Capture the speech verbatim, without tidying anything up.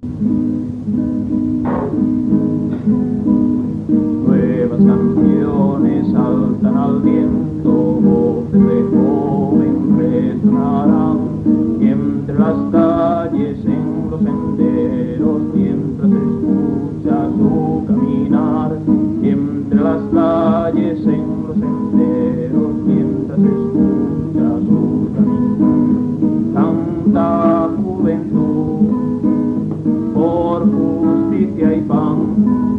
Nuevas canciones saltan al viento, voces de joven resonarán, y entre las calles, en los senderos, mientras escucha su caminar, y entre las calles, en los senderos, mientras escucha su caminar, canta juventud por justicia y pan.